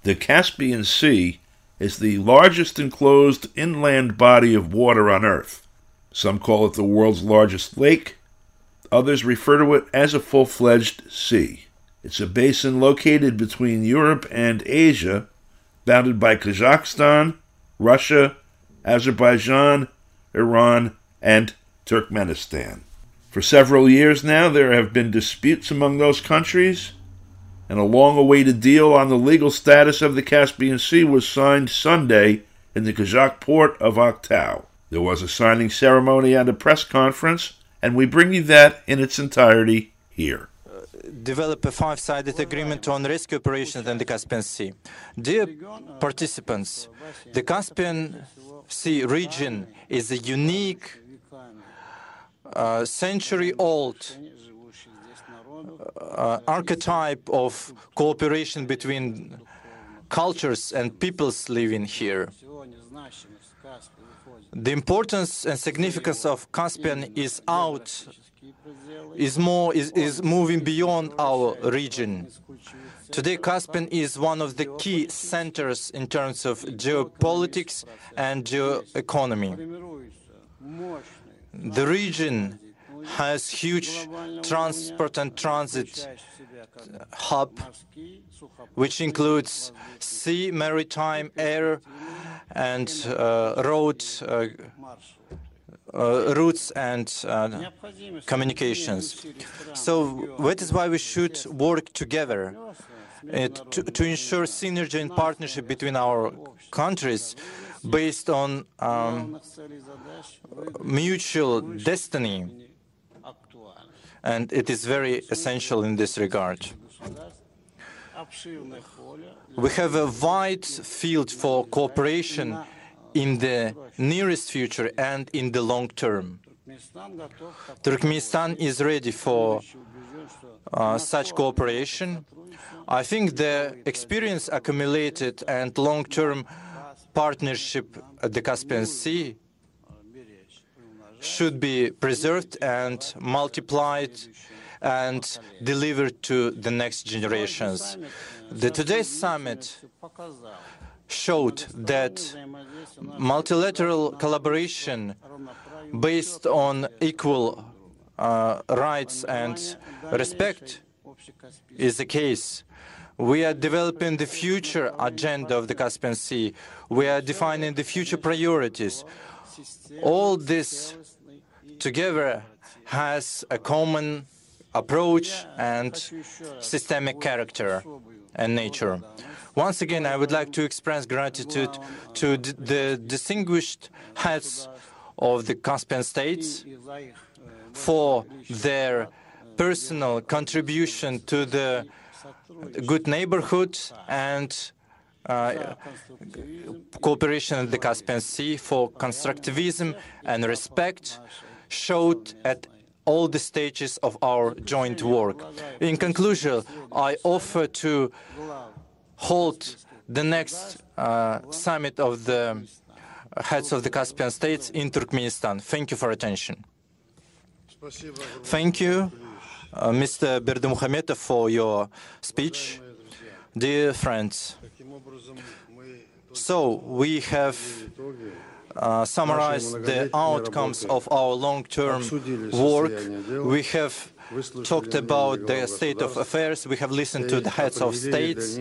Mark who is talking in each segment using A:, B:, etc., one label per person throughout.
A: The Caspian Sea is the largest enclosed inland body of water on Earth. Some call it the world's largest lake. Others refer to it as a full-fledged sea. It's a basin located between Europe and Asia, bounded by Kazakhstan, Russia, Azerbaijan, Iran, and Turkmenistan. For several years now, there have been disputes among those countries, and a long-awaited deal on the legal status of the Caspian Sea was signed Sunday in the Kazakh port of Aktau. There was a signing ceremony and a press conference, and we bring you that in its entirety here.
B: Develop a five-sided agreement on rescue operations in the Caspian Sea. Dear participants, the Caspian Sea region is a unique, century-old archetype of cooperation between cultures and peoples living here. The importance and significance of Caspian is moving beyond our region. Today, Caspian is one of the key centers in terms of geopolitics and geoeconomy. The region has huge transport and transit hub, which includes sea, maritime, air, and routes and communications. So that is why we should work together to ensure synergy and partnership between our countries based on mutual destiny. And it is very essential in this regard. We have a wide field for cooperation in the nearest future and in the long term. Turkmenistan is ready for such cooperation. I think the experience accumulated and long-term partnership at the Caspian Sea should be preserved and multiplied and delivered to the next generations. Today's summit showed that multilateral collaboration based on equal rights and respect is the case. We are developing the future agenda of the Caspian Sea. We are defining the future priorities. All this together has a common approach and systemic character and nature. Once again, I would like to express gratitude to the distinguished heads of the Caspian states for their personal contribution to the good neighborhood and cooperation in the Caspian Sea, for constructivism and respect showed at all the stages of our joint work. In conclusion, I offer to hold the next summit of the heads of the Caspian states in Turkmenistan. Thank you for attention. Thank you, Mr. Berdimuhametov, for your speech. Dear friends, so we have summarized the outcomes of our long-term work. We have talked about the state of affairs. We have listened to the heads of states.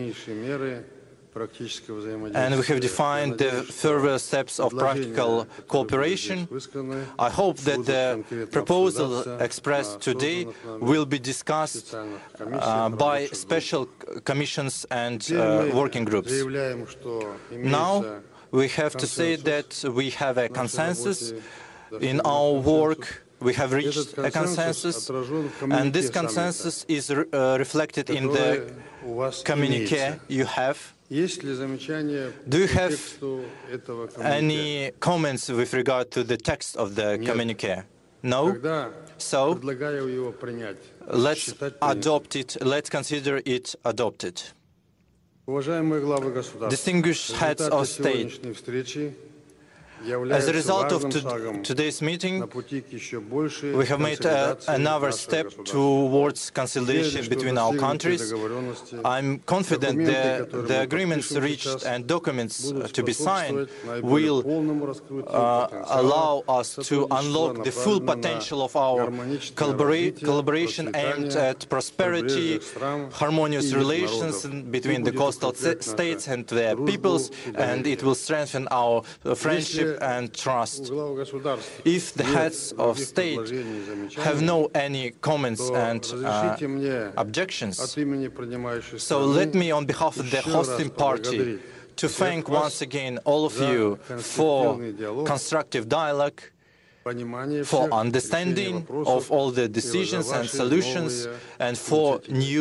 B: And we have defined the further steps of practical cooperation. I hope that the proposal expressed today will be discussed by special commissions and working groups. Now, we have to say that we have a consensus in our work. We have reached a consensus, and this consensus is reflected in the communiqué you have. Do you have any comments with regard to the text of the communiqué? No? So, let's adopt it, let's consider it adopted. Distinguished heads of state, As a result of today's meeting, we have made another step towards consolidation between our countries. I'm confident that the agreements reached and documents to be signed will allow us to unlock the full potential of our collaboration aimed at prosperity, harmonious relations between the coastal states and their peoples, and it will strengthen our friendship and trust. If the heads of state have no any comments and objections, so let me, on behalf of the hosting party, to thank once again all of you for constructive dialogue, for understanding of all the decisions and solutions, and for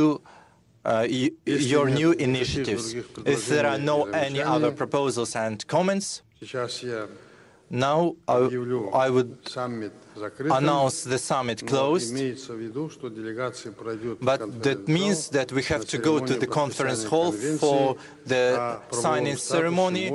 B: your new initiatives. If there are no any other proposals and comments, now I would announce the summit closed, but that means that we have to go to the conference hall for the signing ceremony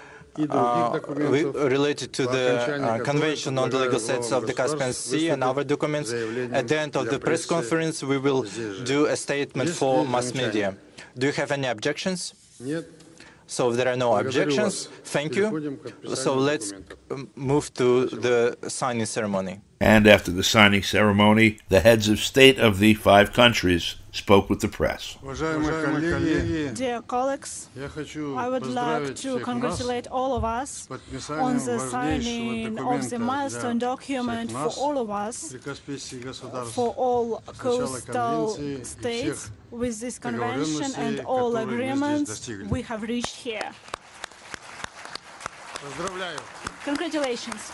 B: related to the Convention on the Legal Status of the Caspian Sea and other documents. At the end of the press conference, we will do a statement for mass media. Do you have any objections? So if there are no objections, thank you. So let's move to the signing ceremony.
A: And after the signing ceremony, the heads of state of the 5 countries spoke with the press.
C: Dear colleagues, I would like to congratulate all of us on the signing of the milestone document for all of us, for all coastal states, with this convention and all agreements we have reached here. Congratulations.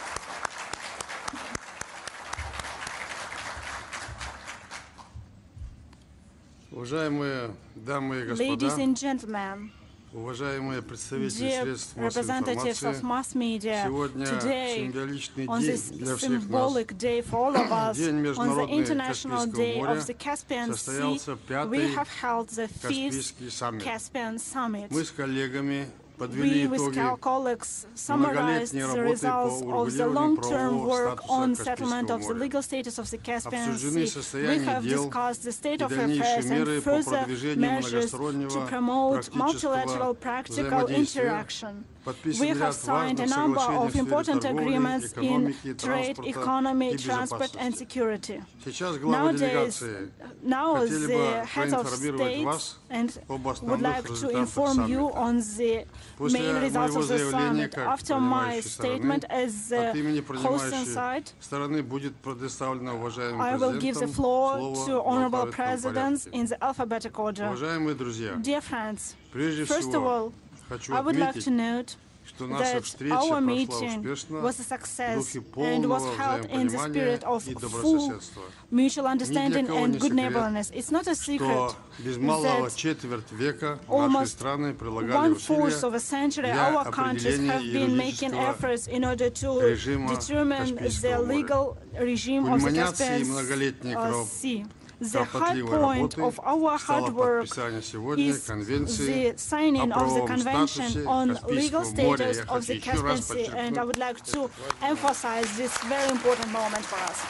C: Ladies and gentlemen, dear representatives of mass media, today, on this symbolic day for all of us, on the International Day of the Caspian Sea, we have held the 5th Caspian Summit. We, with our colleagues, summarized the results of the long-term work on settlement of the legal status of the Caspian Sea. We have discussed the state of affairs and further measures to promote multilateral practical interaction. We have signed a number of important agreements in trade, economy, transport and security. Nowadays, now the heads of states and would like to inform you on the main results of the summit. After my statement as the hosting side, I will give the floor to honorable presidents in the alphabetic order. Dear friends, first of all, I would like to note that our meeting was a success and was held in the spirit of full mutual understanding and good neighborliness. It's not a secret that almost 1/4 of a century our countries have been making efforts in order to determine the legal regime of the Caspian Sea. The high point of our hard work is the signing of the Convention on Legal Status of the Caspian Sea, and I would like to emphasize this very important moment for us.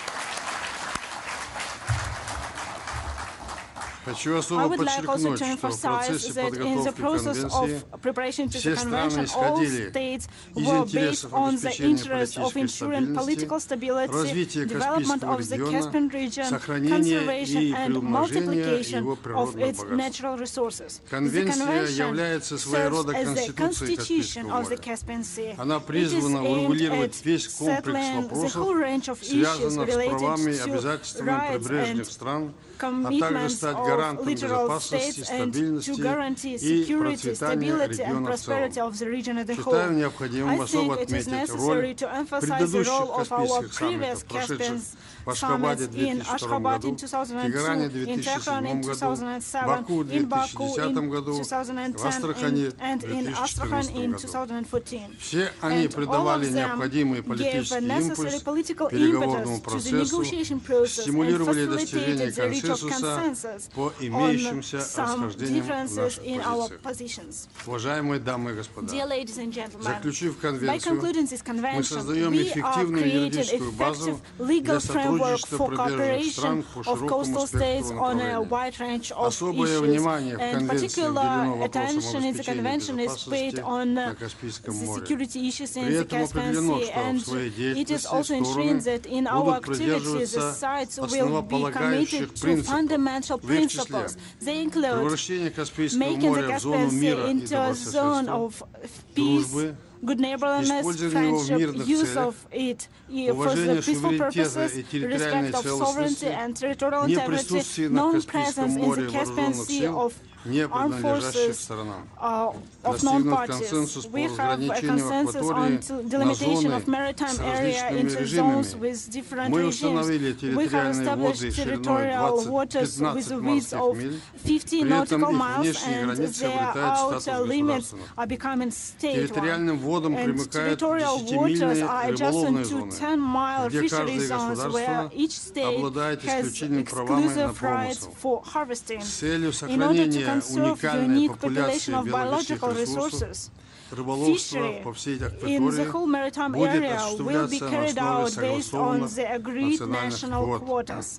C: I would like also to emphasize that in the process of preparation to the Convention, all states were based on the interest of ensuring political stability, development of the Caspian region, conservation and multiplication of its natural resources. The Convention serves as the constitution of the Caspian Sea. It is aimed at settling the whole range of issues related to rights and commitments of littoral states and to guarantee security, stability and prosperity of the region as a whole. I think it is necessary to emphasize the role of our previous Caspian summits in Ashgabat in 2002, in Tehran in 2007, in Baku in 2010, and in Astrakhan in 2014. And all of them gave a necessary political impetus to the negotiation process and facilitated the reach of consensus по имеющимся расхождениям в наших позициях. Уважаемые дамы и господа, заключив конвенцию, мы создаем эффективную юридическую базу для сотрудничества прибрежных стран по широкому спектру направлений. Особое внимание в конвенции уделено вопросам обеспечения безопасности на Каспийском море. При этом определено, что в своей деятельности стороны будут придерживаться основополагающих принципов, в их числе превращение Каспийского моря в зону мира и добрососедства, дружбы, good neighborliness, friendship, use of it for the peaceful purposes, respect of sovereignty and territorial integrity, non-presence in the Caspian Sea of armed forces of non-parties. We have a consensus on delimitation of maritime area into zones with different regimes. We have established territorial waters with a width of 50 nautical miles, and their outer limits are becoming state-wide. And territorial waters are adjacent to 10-mile fishery zones where each state has exclusive rights for harvesting. In order to conserve unique population of biological resources, fishery in the whole maritime area will be carried out based on the agreed national quotas.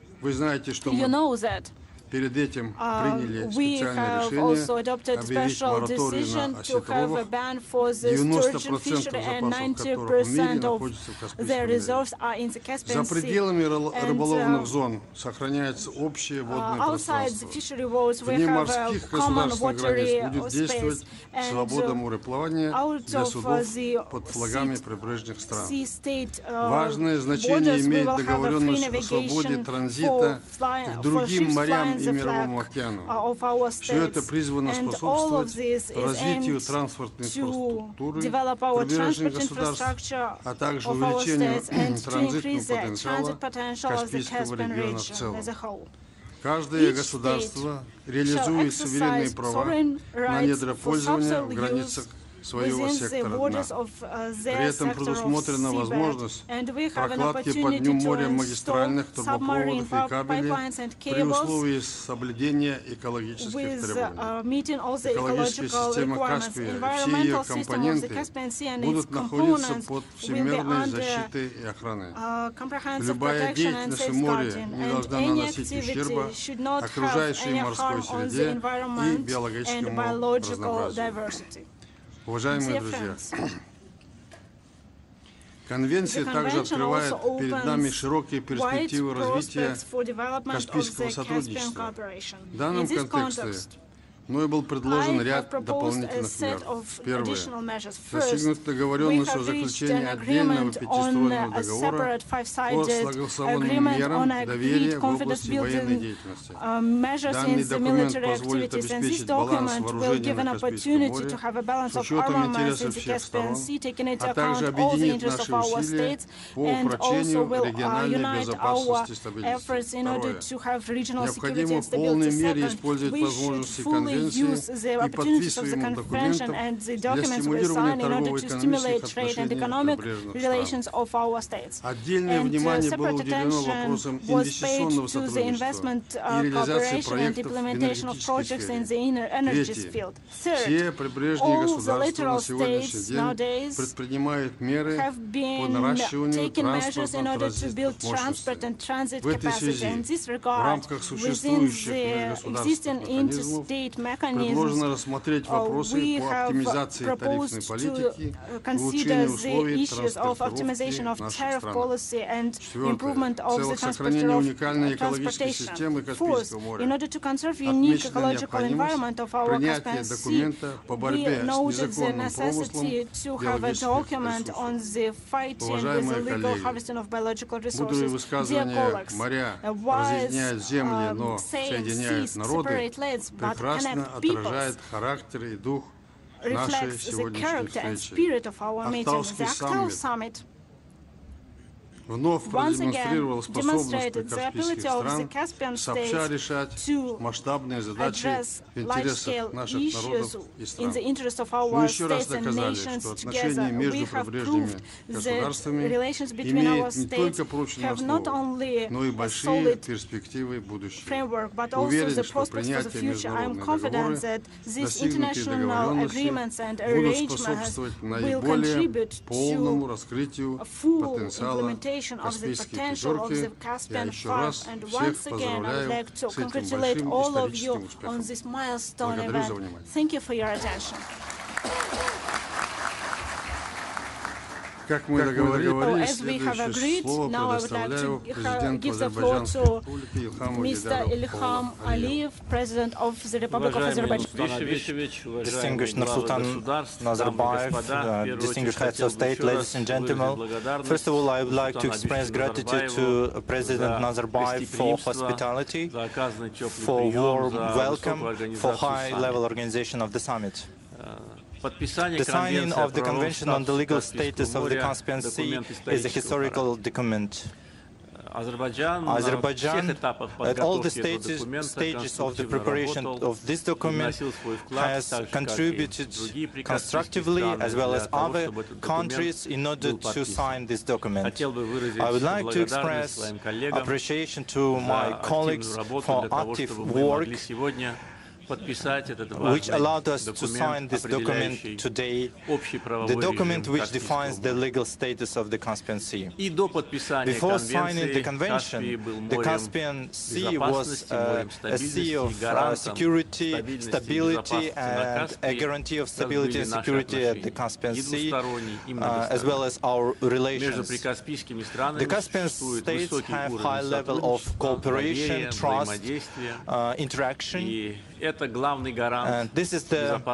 C: You know that.
A: Перед этим приняли
C: we
A: специальное
C: have also
A: решение
C: adopted
A: объявить
C: special
A: мораторий
C: decision
A: на
C: to have a
A: осетровых.
C: ban for the sturgeon fishery, and 90% of the reserves are in the Caspian
A: За
C: Sea.
A: пределами рыболовных зон сохраняется общее водное
C: Outside the
A: пространство.
C: fishery waters, we
A: Вне
C: have a
A: морских
C: common
A: государственных
C: watery
A: границ будет
C: space,
A: действовать свобода мореплавания
C: out
A: для
C: of
A: судов
C: the
A: под флагами прибрежных стран.
C: sea state
A: Важное значение
C: borders, we
A: имеет
C: will have a free
A: договоренность о свободе
C: navigation
A: транзита к другим
C: ships
A: морям
C: flying
A: и
C: the
A: Мировому
C: flag
A: океану.
C: of our
A: Все это
C: states.
A: призвано
C: And all of
A: способствовать
C: this is
A: развитию
C: aimed
A: транспортной
C: to
A: инфраструктуры
C: develop our
A: прибрежных
C: transport
A: государств,
C: infrastructure
A: а также
C: of our
A: увеличению
C: states and to increase
A: транзитного
C: the transit
A: потенциала
C: potential of the
A: Каспийского
C: Caspian
A: региона в
C: region
A: целом.
C: as a whole.
A: Каждое
C: Each
A: государство
C: shall
A: реализует суверенные
C: exercise
A: права
C: sovereign
A: на
C: rights for
A: недропользование в
C: subsoil
A: границах
C: use
A: своего
C: within the
A: сектора
C: borders
A: дна.
C: of
A: При
C: their
A: этом
C: sector of
A: предусмотрена
C: seabed,
A: возможность
C: and we have an
A: прокладки по
C: opportunity
A: дню
C: to
A: моря
C: install
A: магистральных
C: submarine
A: трубопроводов и кабелей
C: pipelines and
A: при
C: cables
A: условии соблюдения экологических
C: with
A: требований.
C: meeting all the
A: Экологическая
C: ecological
A: система
C: requirements.
A: Каспия и все ее
C: Environmental system of the
A: компоненты
C: Caspian Sea and its
A: будут находиться
C: components
A: под
C: will be
A: всемирной
C: under
A: защитой и охраной.
C: comprehensive
A: Любая
C: protection and
A: деятельность в море
C: safeguarding,
A: не
C: and
A: должна
C: any
A: наносить ущерба
C: activity should not have
A: окружающей
C: any
A: морской
C: harm on the
A: среде и
C: environment and
A: биологическому
C: biological
A: разнообразию.
C: diversity.
A: Уважаемые
C: Dear
A: друзья,
C: friends,
A: Конвенция
C: the
A: также
C: convention
A: открывает
C: also
A: перед нами
C: opens
A: широкие перспективы
C: wide
A: развития
C: prospects for development of
A: Каспийского
C: the Caspian
A: сотрудничества.
C: cooperation.
A: В данном
C: In this
A: контексте
C: context,
A: мной был предложен
C: I have
A: ряд
C: proposed a
A: дополнительных
C: set
A: мер.
C: of
A: Первое.
C: additional measures. First,
A: Достигнута
C: we
A: договоренность о
C: have reached
A: заключении
C: an
A: отдельного
C: agreement on
A: пятистороннего
C: a
A: договора
C: separate
A: по
C: five-sided
A: согласованным
C: agreement
A: мерам
C: on
A: доверия
C: agreed
A: в области военной
C: confidence-building
A: деятельности.
C: measures in
A: Данный
C: the
A: документ
C: military
A: позволит
C: activities. And this
A: обеспечить баланс
C: document will
A: вооружения
C: give an
A: на Каспийском
C: opportunity
A: море
C: to have a balance
A: с
C: of
A: учетом
C: armaments in
A: интересов
C: the
A: всех
C: Caspian
A: сторон,
C: Sea, taking into
A: а также
C: account all the
A: объединит
C: interests
A: наши
C: of our
A: усилия
C: states,
A: по
C: and also
A: упрочению
C: will
A: региональной
C: unite our
A: безопасности и стабильности.
C: efforts in order
A: Второе.
C: to have regional security
A: Необходимо
C: and
A: в полной
C: stability.
A: мере
C: Second,
A: использовать
C: we should
A: возможности
C: fully use
A: конвенции
C: the
A: и
C: opportunities of the
A: подписываемых
C: convention
A: документов
C: and the
A: для
C: documents we
A: стимулирования
C: sign in order to
A: торгово-экономических
C: stimulate trade and
A: отношений
C: economic
A: прибрежных
C: relations
A: стран.
C: of our states.
A: Отдельное
C: And
A: внимание было
C: separate
A: уделено
C: attention
A: вопросам
C: was paid
A: инвестиционного
C: to the
A: сотрудничества
C: investment
A: и реализации
C: cooperation and
A: проектов в
C: implementation of
A: энергетической
C: projects in
A: сфере.
C: the energy
A: Третье.
C: field.
A: Все
C: Third,
A: прибрежные
C: all the
A: государства
C: littoral
A: на сегодняшний
C: states
A: день
C: nowadays
A: предпринимают меры
C: have
A: по
C: been
A: наращиванию
C: taking measures in order to build
A: транспортно-транзитных
C: transport
A: мощностей.
C: and transit
A: В этой
C: capacity.
A: связи
C: In this
A: в
C: regard,
A: рамках
C: within
A: существующих
C: the existing
A: межгосударственных механизмов
C: interstate
A: предложено
C: mechanisms,
A: рассмотреть вопросы
C: we
A: по
C: have
A: оптимизации тарифной
C: proposed
A: политики
C: to
A: и
C: consider
A: улучшению
C: the
A: условий
C: issues of optimization
A: транспортировки
C: of
A: в наших
C: tariff
A: странах.
C: policy and
A: Четвертое.
C: improvement
A: В
C: of the
A: целях
C: transport
A: сохранения
C: of
A: уникальной экологической
C: transportation.
A: системы
C: Fourth,
A: Каспийского моря
C: in order to conserve unique
A: отмечена
C: ecological environment of our
A: необходимость
C: Caspian
A: принятия
C: Sea,
A: документа по
C: we
A: борьбе с
C: noted the
A: незаконным
C: necessity
A: промыслом
C: to have a
A: биологических
C: document
A: ресурсов.
C: on the fighting with
A: Уважаемые
C: illegal
A: коллеги,
C: harvesting of biological
A: Мудрые
C: resources. Dear
A: высказывания
C: colleagues,
A: моря
C: wise
A: разъединяют земли, но
C: saying
A: соединяют
C: seas
A: народы,
C: separate lands, but
A: прекрасно
C: connect peoples,
A: отражает характер и дух нашей
C: reflects the
A: сегодняшней
C: character and
A: встречи.
C: spirit of our meeting. The
A: Актауский
C: Aktau
A: саммит
C: Summit once again demonstrated the ability of the Caspian states to address large-scale issues in the interest of our states and nations together. We have proved that relations between our states have not only a solid framework, but also the prospects for the future. I am confident that these international agreements and arrangements will contribute to a full implementation of the potential of the Caspian Farm. And once again, I would like to congratulate all of you on this milestone event. Thank you for your attention. As we have agreed, now I would like to give the floor to Mr. Ilham Aliyev, President of the Republic of Azerbaijan.
B: Distinguished Nursultan Nazarbayev, distinguished heads of state, ladies and gentlemen. First of all, I would like to express gratitude to President Nazarbayev for hospitality, for warm welcome, for high-level organization of the summit. The signing of the Convention on the Legal Status of the Caspian Sea is a historical document. Azerbaijan, at all the stages of the preparation of this document, has contributed constructively, as well as other countries, in order to sign this document. I would like to express appreciation to my colleagues for active work, which allowed us to sign this document today, the document which defines the legal status of the Caspian Sea. Before signing the convention, the Caspian Sea was a sea of security, stability, and a guarantee of stability and security at the Caspian Sea, as well as our relations. The Caspian states have high level of cooperation, trust, interaction. And this is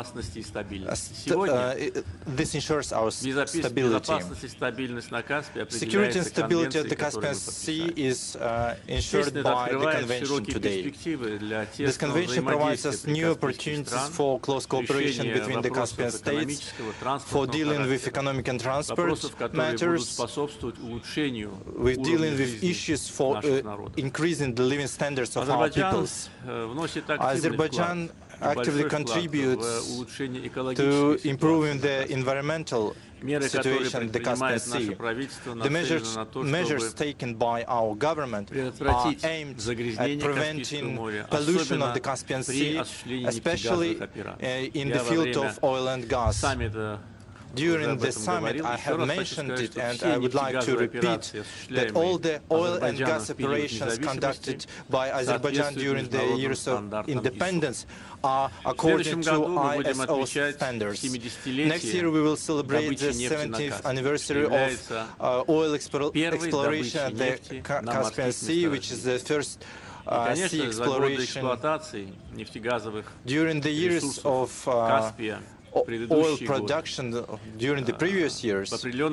B: this ensures our stability. Security and stability at the Caspian Sea is ensured by the convention today. This convention provides us new opportunities for close cooperation between the Caspian states, for dealing with economic and transport matters, with dealing with issues for increasing the living standards of our peoples. Azerbaijan actively contributes to improving the environmental situation in the Caspian Sea. The measures taken by our government are aimed at preventing pollution of the Caspian Sea, especially in the field of oil and gas. During the summit, I have mentioned it, and I would like to repeat that all the oil and gas operations conducted by Azerbaijan during the years of independence are according to ISO standards. Next year, we will celebrate the 70th anniversary of oil exploration at the Caspian Sea, which is the first sea exploration. During the years of oil production during the previous years,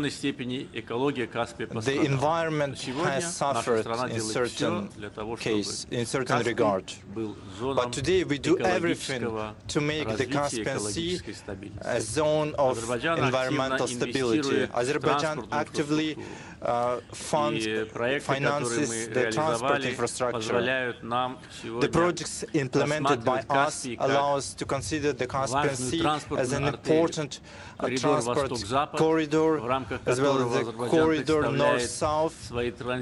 B: the environment has suffered in certain case, in certain regard. But today we do everything to make the Caspian Sea a zone of environmental stability. Azerbaijan actively finances the transport infrastructure. The projects implemented by us allow us to consider the Caspian Sea as an important transport corridor, as well as the corridor north-south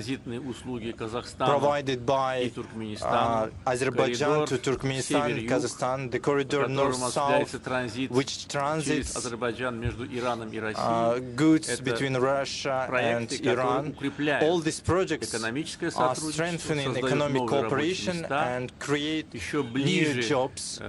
B: provided by Azerbaijan to Turkmenistan, Kazakhstan, the corridor north-south, which transits goods between Russia and Iran. All these projects are strengthening economic cooperation and create new jobs.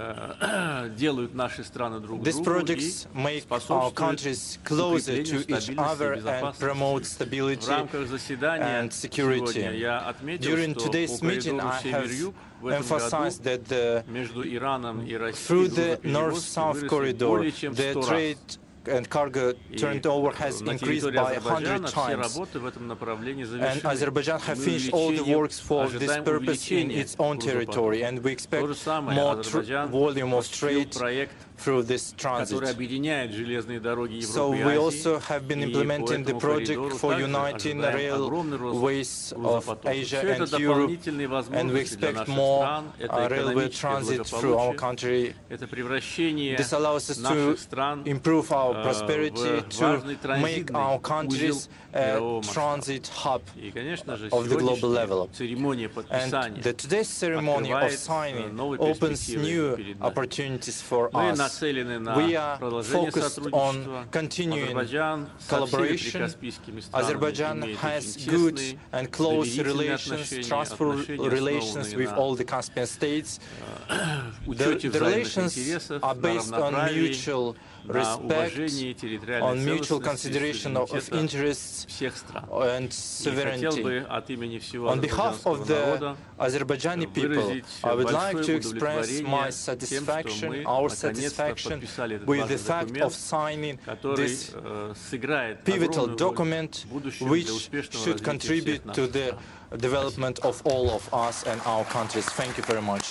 B: These projects make our countries closer to each other and promote stability and security. During today's meeting, I have emphasized that through the north-south corridor, the trade and cargo turnover has increased by 100 times. And Azerbaijan has finished all the works for this purpose in its own territory, and we expect more volume of trade through this transit. So we also have been implementing the project for uniting railways of Asia and Europe, and we expect more railway transit through our country. This allows us to improve our prosperity, to make our countries a transit hub of the global level. And today's ceremony of signing opens new opportunities for us. We are focused on continuing collaboration. Azerbaijan has good and close relations, trustful relations with all the Caspian states. The relations are based on mutual respect, on mutual consideration of interests and sovereignty. On behalf of the Azerbaijani people, I would like to express my satisfaction, our satisfaction with the fact of signing this pivotal document, which should contribute to the development of all of us and our countries. Thank you very much.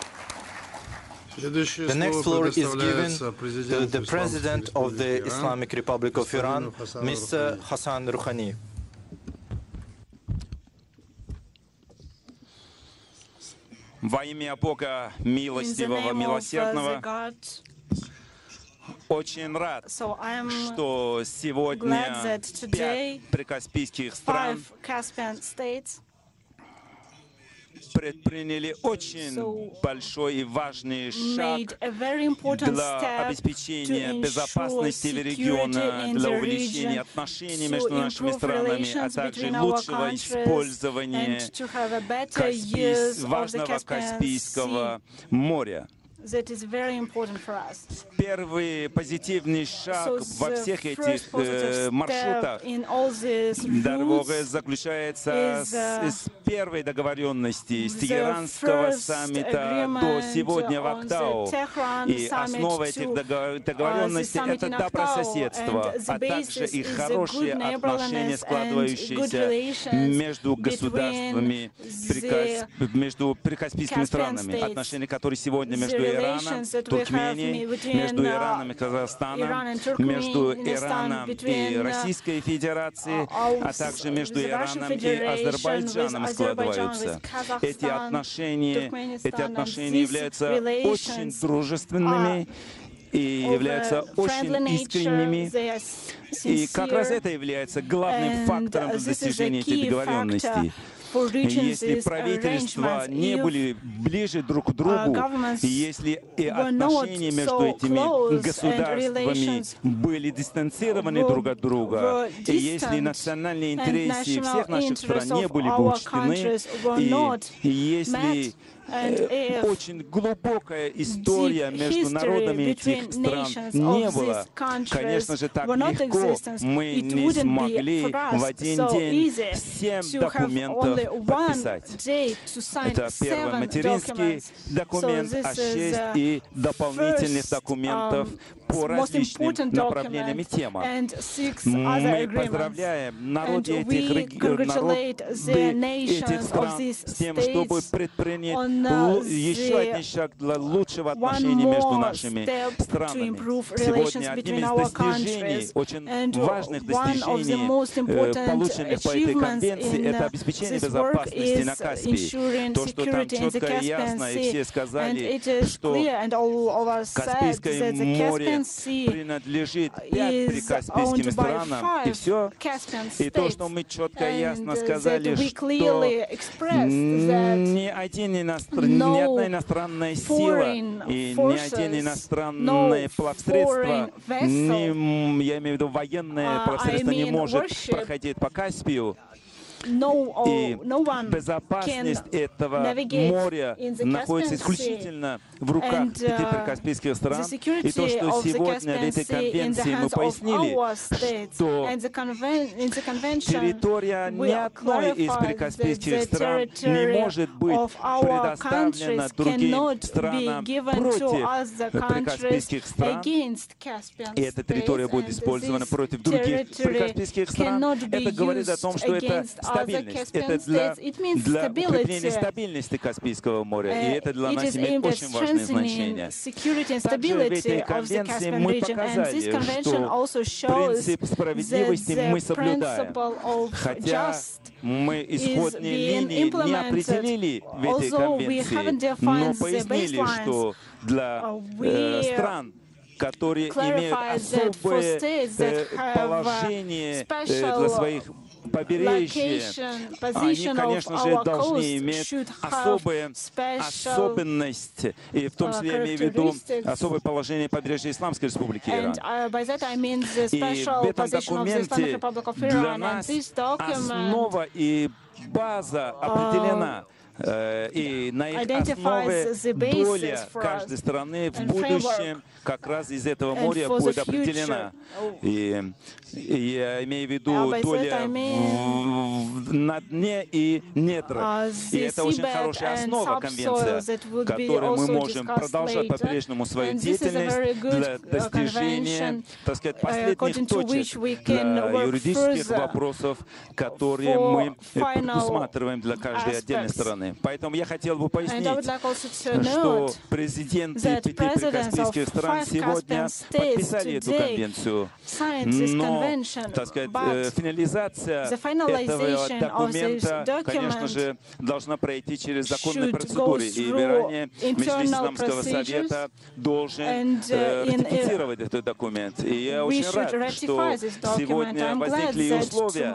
B: The next floor is given to the President of the Islamic Republic of Iran, Mr. Hassan Rouhani.
D: Во имя Бога милостивого, милосердного, очень рад, что сегодня 5 прикаспийских стран предприняли очень большой и важный шаг для обеспечения безопасности региона, для увеличения отношений между нашими странами, а также лучшего использования важного Каспийского моря. Первый позитивный шаг во всех этих маршрутах дорога заключается с первой договоренности, с Тегеранского саммита до сегодня в Актау. И основа этих договоренностей — это добрососедство, а также и хорошие отношения, складывающиеся между государствами, между прикаспийскими странами, отношения, которые сегодня между Ираном, Туркменией, между Ираном и Казахстаном, между Ираном и Российской Федерацией, а также между Ираном и Азербайджаном складываются. Эти отношения являются очень дружественными и являются очень искренними. И как раз это является главным фактором для достижения этих договоренностей. Если правительства не были ближе друг к другу, если и отношения между этими государствами были дистанцированы друг от друга, и если национальные интересы всех наших стран не были бы учтены, и если очень глубокая история между народами этих стран не было, конечно же, так легко мы не смогли в один день 7 документов подписать. Это первый материнский документ, а 6 и дополнительных документов по различным направлениям и темам. Мы поздравляем народы этих стран с тем, чтобы предпринять еще один шаг для лучшего отношения между нашими странами. Сегодня одним из достижений, очень важных достижений, полученных по этой конвенции, это обеспечение безопасности на Каспии. То, что там четко и ясно, и все сказали, что Каспийское море принадлежит 5 прикаспийским странам, и все. И то, что мы четко и ясно сказали, что ни одна иностранная сила и ни один иностранное плавсредство, я имею в виду военное плавсредство, не может проходить по Каспию. И безопасность этого моря находится исключительно в руках 5 прикаспийских стран. И то, что сегодня в этой конвенции мы пояснили, что территория ни одной из прикаспийских стран не может быть предоставлена другим странам против прикаспийских стран. И эта территория будет использована против других прикаспийских стран. Это говорит о том, что это стабильность. Это для укрепления стабильности Каспийского моря, и это для нас имеет очень важное значение. Также в этой конвенции мы показали, что принцип справедливости мы соблюдаем, хотя мы исходные линии не определили в этой конвенции, но пояснили, что для стран, которые имеют особое положение для своих побережья, они, конечно же, должны иметь особенность, и в том числе я имею в виду особое положение побережья Исламской Республики Иран. И в этом документе для нас основа и база определена. И на их основе доля каждой страны в будущем как раз из этого моря будет определена. И я имею в виду доля на дне и недрах. И это очень хорошая основа конвенции, которой мы можем продолжать по-прежнему свою деятельность для достижения, так сказать, последних точек для юридических вопросов, которые мы предусматриваем для каждой отдельной страны. Поэтому я хотел бы пояснить, что президенты 5 прикаспийских стран сегодня подписали эту конвенцию, но, так сказать, финализация этого документа, конечно же, должна пройти через законные процедуры, и в Иране Меджлис Исламского совета должен ратифицировать этот документ. И я очень рад, что сегодня возникли условия,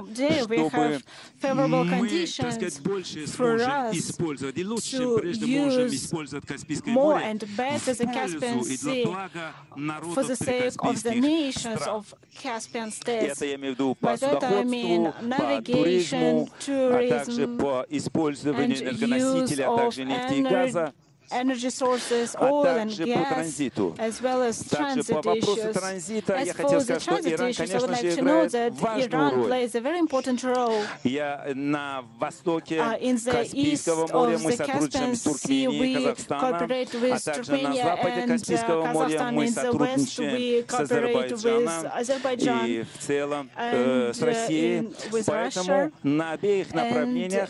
D: чтобы мы, так сказать, больше сможем использовать, и лучше, чем прежде, можем использовать Каспийское море в пользу и для блага народов прикаспийских стран. Это я имею в виду по судоходству, по туризму, а также по использованию энергоносителя, а также нефти и газа, а также по транзиту. Также по вопросу транзита я хотел сказать, что Иран, конечно же, играет важную роль. На востоке Каспийского моря мы сотрудничаем с Туркменией, Казахстаном, а также на западе Каспийского моря мы сотрудничаем с Азербайджаном и в целом с Россией. Поэтому на обоих направлениях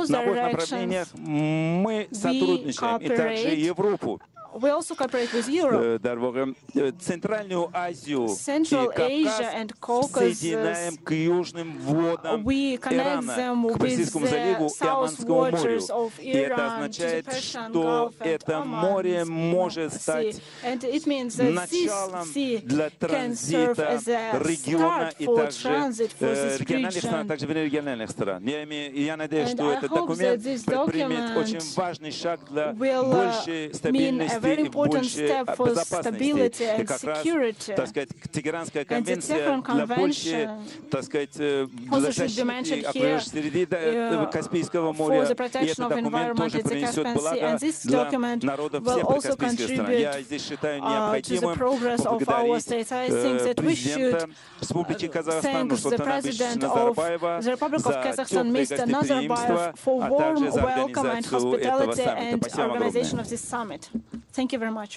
D: мы сотрудничаем. Также Европу.
C: We also cooperate with Europe.
D: Центральную Азию и Кавказ соединяем к южным водам Ирана, к Персидскому заливу и Оманскому морю. И это означает, что это море может стать началом для транзита региона и также региональных стран, а также региональных стран. Я надеюсь, что этот документ предпримет очень важный шаг для большей стабильности и большей безопасности. И как раз, так сказать, Тегеранская конвенция для большей, так сказать, для защиты окружающей среды Каспийского моря. И этот документ тоже принесет благо для народов всех прикаспийских стран. Я здесь считаю необходимым поблагодарить президента Республики Казахстан Нурсултана Назарбаева за теплое гостеприимство, а также за организацию этого саммита. Спасибо вам огромное.
C: Thank you very much.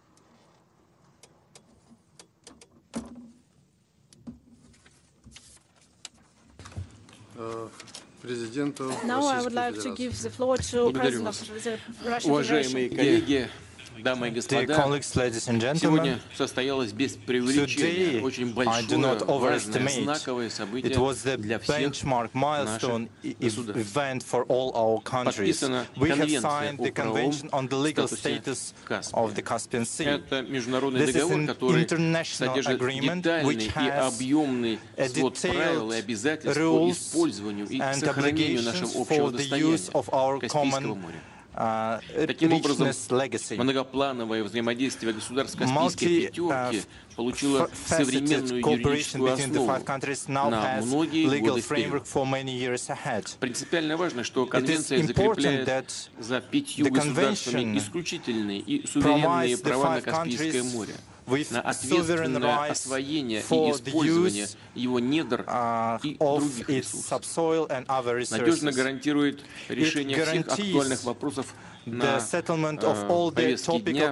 C: Now I would like to give the floor to President of the Russian Federation.
E: Дамы и господа, сегодня состоялось без преувеличения очень большое, важное, знаковое событие для всех наших государств. Подписана Конвенция о правовом статусе Каспия. Это международный договор, который содержит детальный и объемный свод правил и обязательств по использованию и сохранению нашего общего достояния Каспийского моря. Таким образом, многоплановое взаимодействие государств Каспийской пятерки получило современную юридическую основу на многие годы вперед. Принципиально важно, что Конвенция закрепляет за 5 государствами исключительные и суверенные права на Каспийское море, на ответственное освоение и использование его недр и других ресурсов. Надежно гарантирует решение всех актуальных вопросов на повестке дня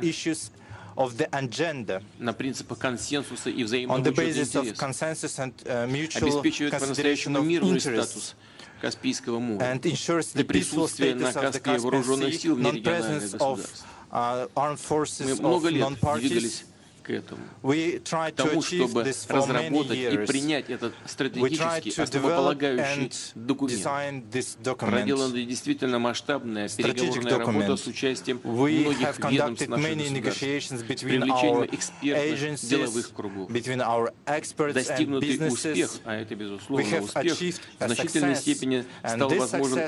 E: на принципах консенсуса и взаимного учета интересов, обеспечивает по-настоящему мирный статус
B: and ensures the peaceful status of the Caspian Sea, non-presence of armed forces of non-parties. We tried to achieve this for many years. We tried to develop and design this document, strategic document. We have conducted many negotiations between our agencies, between our experts and businesses. We have achieved a success, and this success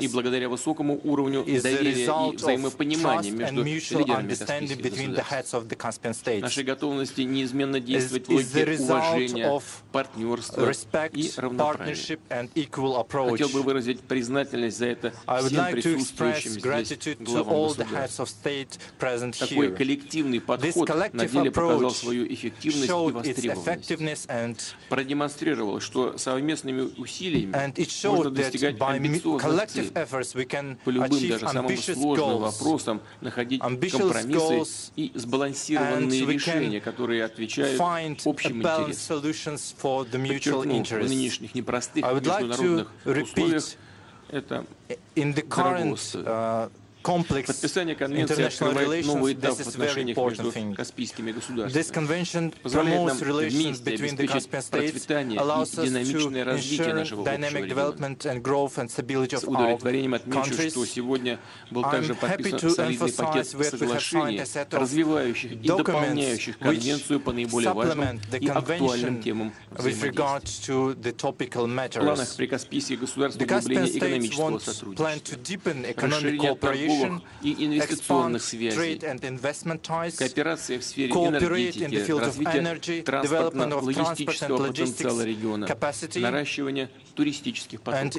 B: is the result of trust and mutual understanding between the heads of the Caspian states.
D: неизменно действовать в
B: логике уважения, партнерства и равноправия.
D: Хотел бы выразить признательность за это всем присутствующим здесь главам государств. Такой коллективный подход на деле показал свою эффективность и востребованность. Продемонстрировал, что совместными усилиями можно достигать амбициозных целей. По любым, даже самым сложным вопросам находить компромиссы и сбалансированные решения, которые отвечают общим интересам. Подчеркну, в нынешних непростых международных условиях это дорогостоит. Подписание конвенции открывает новый этап в отношениях между каспийскими государствами, позволяет нам вместе обеспечить процветание и динамичное развитие нашего общего региона. С удовлетворением отмечу, что сегодня был также подписан солидный пакет соглашений, развивающих и дополняющих конвенцию по наиболее важным и актуальным темам взаимодействия. В планах прикаспийских государств углубление экономического сотрудничества, расширение торговых и инвестиционных связей, кооперация в сфере энергетики, развитие транспортно-логистического потенциала региона, наращивание туристических потоков.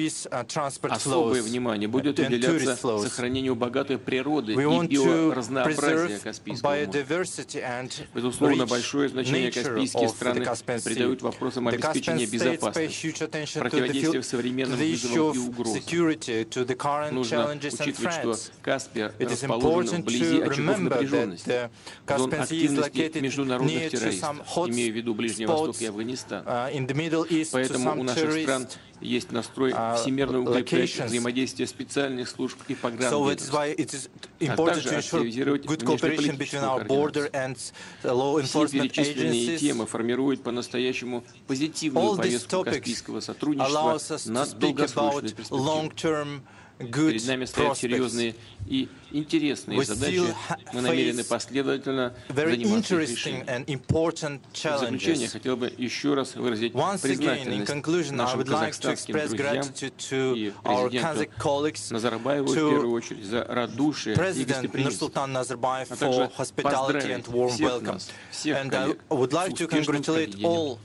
D: Особое внимание будет уделяться сохранению богатой природы и биоразнообразия Каспийского моря. Безусловно, большое значение каспийские страны придают вопросам обеспечения безопасности, противодействия современным вызовам и угрозам. Нужно учитывать, что Каспий расположен вблизи очагов напряженности, зон активности международных террористов, имею в виду Ближний Восток и Афганистан. Поэтому у наших стран есть настрой всемирно укреплять взаимодействие специальных служб и погранведомств, а также активизировать внешнеполитическую координацию. Все перечисленные темы формируют по-настоящему позитивную повестку каспийского сотрудничества на долгосрочной перспективе. Перед нами стоят серьезные и интересные задачи. Мы намерены последовательно заниматься их решением. В заключение хотел бы еще раз выразить признательность нашим казахстанским друзьям и президенту Назарбаеву в первую очередь за радушие и гостеприимство, а также поздравить всех нас, всех коллег с успешным проведением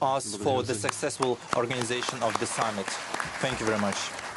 D: саммита.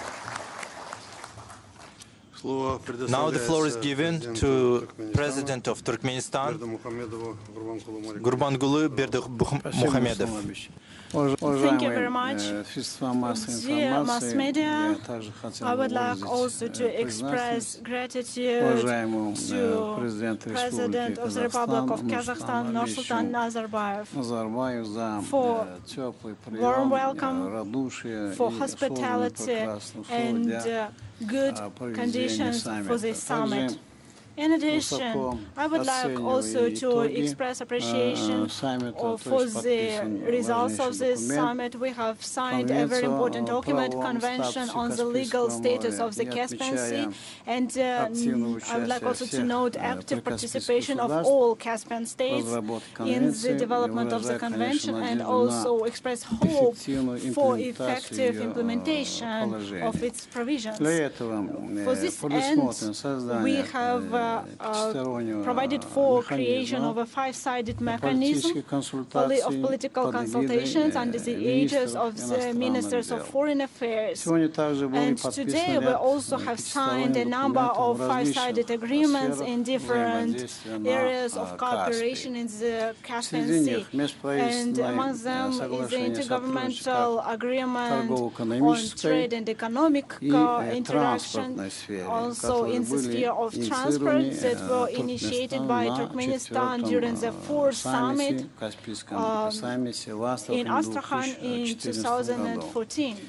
B: Now the floor is given to President of Turkmenistan, Gurbanguly Berdimuhamedov.
C: Thank you very much. Dear mass media, I would like also to express gratitude to President of the Republic of Kazakhstan, Nursultan Nazarbayev, for warm welcome, for hospitality and good conditions for this summit. In addition, I would like also to express appreciation for the results of this summit. We have signed a very important document, Convention on the Legal Status of the Caspian Sea, and I would like also to note active participation of all Caspian states in the development of the Convention, and also express hope for effective implementation of its provisions. For this end, we have provided for creation of a five-sided mechanism of political consultations under the aegis of the Ministers of Foreign Affairs. And today we also have signed a number of five-sided agreements in different areas of cooperation in the Caspian Sea. And among them is the Intergovernmental Agreement on Trade and Economic Interaction, also in the sphere of transport, that were initiated by Turkmenistan during the fourth summit in Astrakhan in 2014.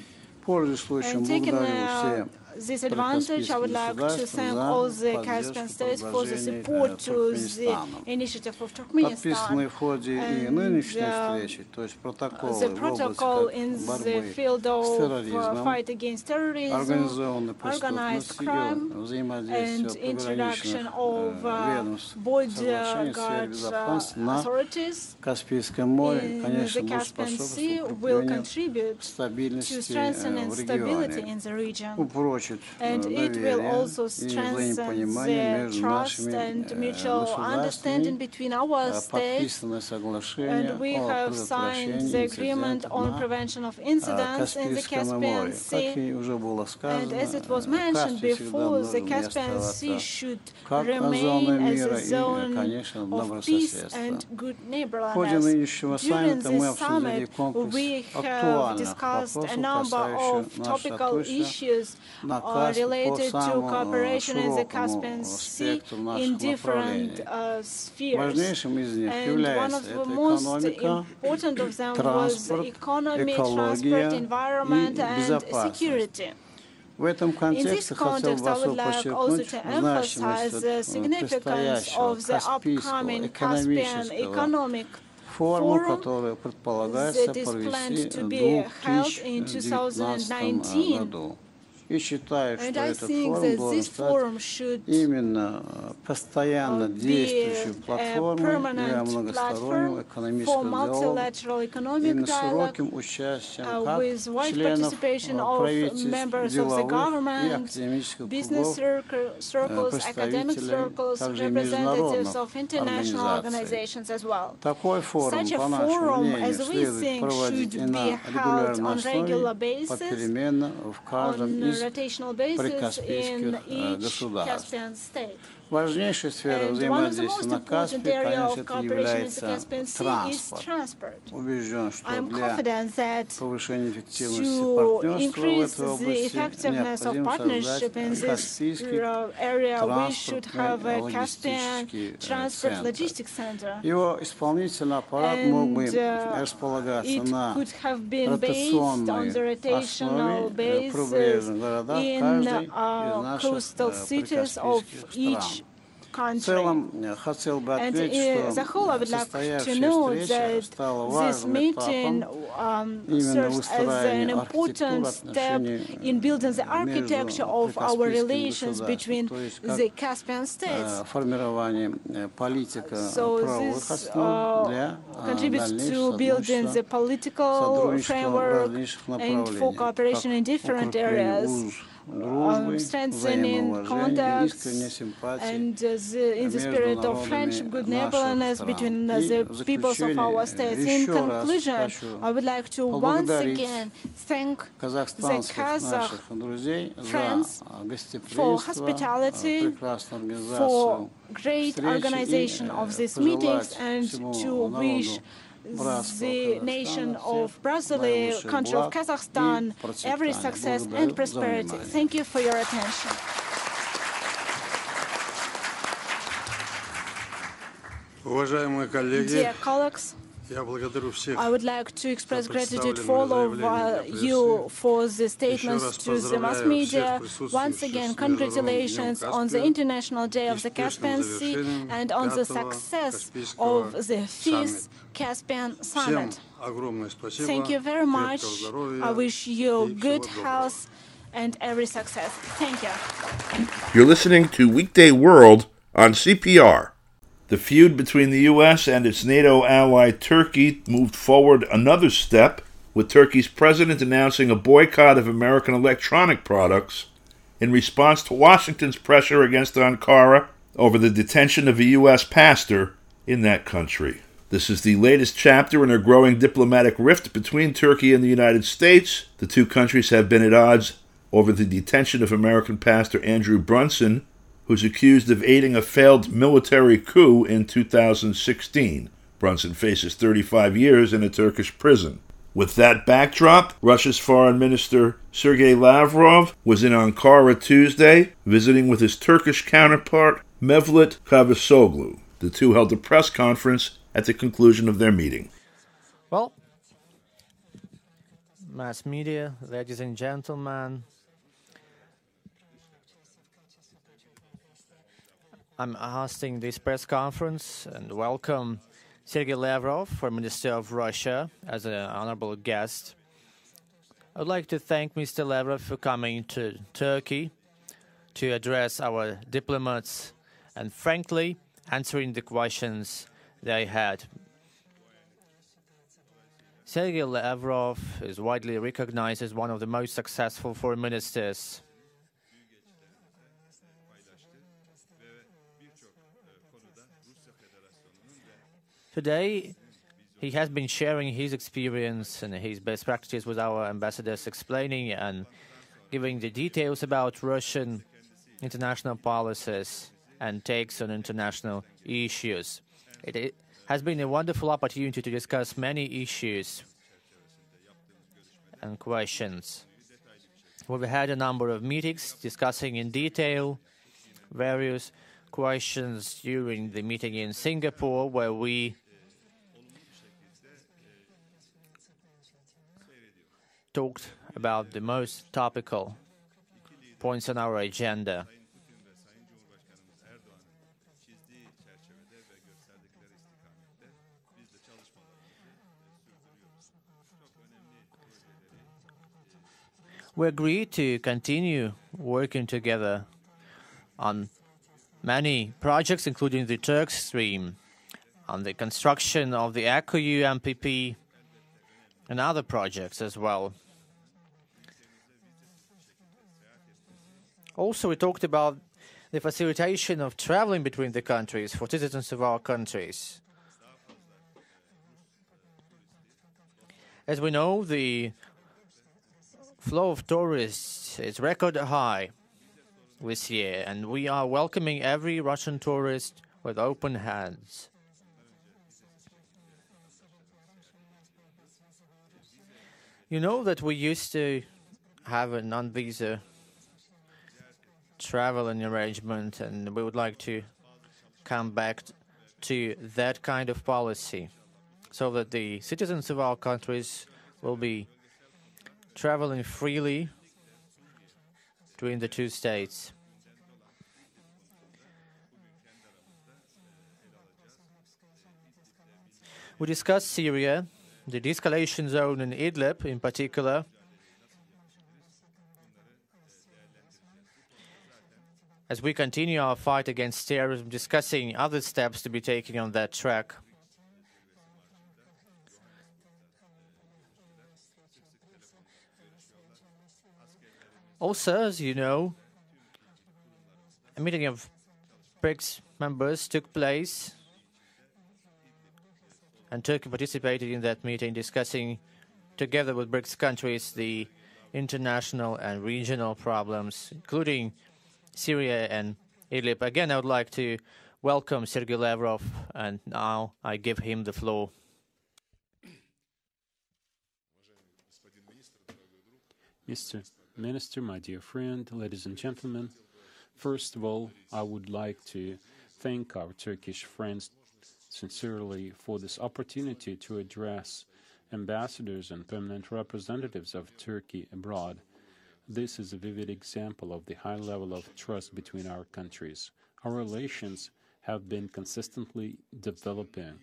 C: this advantage, I would like to thank all the Caspian states for the support to the initiative of Turkmenistan. And the protocol in the field of fight against terrorism, organized crime, and introduction of border guard authorities in the Caspian Sea will contribute to strengthening stability in the region. And it will also strengthen the trust and mutual understanding between our states. And we have signed the agreement on prevention of incidents in the Caspian Sea. And as it was mentioned before, the Caspian Sea should remain as a zone of peace and good neighborliness. During this summit, we have discussed a number of topical issues related to cooperation in the Caspian Sea in different spheres. And one of the most important of them was economy, transport, environment, and security. In this context, I would like also to emphasize the significance of the upcoming Caspian Economic Forum that is planned to be held in 2019. And I think that this forum should be a permanent platform for multilateral economic dialogue with wide participation of members of the government, business circles, academic circles, representatives of international organizations as well. Such a forum, as we think, should be held on regular basis, on rotational basis in each Caspian state. And one of the most important areas of cooperation in the Caspian Sea is transport. I am confident that to increase the effectiveness of partnership in this area, we should have a Caspian Transport Logistics Center. And it could have been based on the rotational basis in coastal cities of each country. And as a whole, I would like to note that this meeting serves as an important step in building the architecture of our relations between the Caspian states. So this contributes to building the political framework and for cooperation in different areas. Strengthening contacts and in the spirit of friendship, good neighborliness between the peoples of our states. In conclusion, I would like to once again thank the Kazakh friends for hospitality, for great organization of these meetings, and to wish the nation of Brazil, country of Kazakhstan, every success and prosperity. Thank you for your attention. Dear colleagues, I would like to express gratitude for all of you for the statements to the mass media. Once again, congratulations on the International Day of the Caspian Sea and on the success of the 5th Caspian Summit. Thank you very much. I wish you good health and every success. Thank you.
A: You're listening to Weekday World on CPR. The feud between the U.S. and its NATO ally Turkey moved forward another step, with Turkey's president announcing a boycott of American electronic products in response to Washington's pressure against Ankara over the detention of a U.S. pastor in that country. This is the latest chapter in a growing diplomatic rift between Turkey and the United States. The two countries have been at odds over the detention of American pastor Andrew Brunson, who's accused of aiding a failed military coup in 2016. Brunson faces 35 years in a Turkish prison. With that backdrop, Russia's Foreign Minister Sergei Lavrov was in Ankara Tuesday, visiting with his Turkish counterpart Mevlut Cavusoglu. The two held a press conference at the conclusion of their meeting.
F: Well, mass media, ladies and gentlemen. I'm hosting this press conference and welcome Sergei Lavrov, Foreign Minister of Russia, as an honorable guest. I would like to thank Mr. Lavrov for coming to Turkey to address our diplomats and frankly answering the questions they had. Sergei Lavrov is widely recognized as one of the most successful foreign ministers. Today, he has been sharing his experience and his best practices with our ambassadors, explaining and giving the details about Russian international policies and takes on international issues. It has been a wonderful opportunity to discuss many issues and questions. We've had a number of meetings discussing in detail various questions during the meeting in Singapore, where we talked about the most topical points on our agenda. We agreed to continue working together on many projects, including the Turk Stream, on the construction of the Akkuyu MPP, and other projects as well. Also, we talked about the facilitation of traveling between the countries for citizens of our countries. As we know, the flow of tourists is record high this year, and we are welcoming every Russian tourist with open hands. You know that we used to have a non-visa traveling arrangement, and we would like to come back to that kind of policy so that the citizens of our countries will be traveling freely between the two states. We discussed Syria, the de-escalation zone in Idlib in particular, as we continue our fight against terrorism, discussing other steps to be taken on that track. Also, as you know, a meeting of BRICS members took place, and Turkey participated in that meeting, discussing together with BRICS countries the international and regional problems, including Syria and Idlib. Again, I would like to welcome Sergei Lavrov, and now I give him the floor.
G: Mr. Minister, my dear friend, ladies and gentlemen, first of all, I would like to thank our Turkish friends sincerely for this opportunity to address ambassadors and permanent representatives of Turkey abroad. This is a vivid example of the high level of trust between our countries. Our relations have been consistently developing,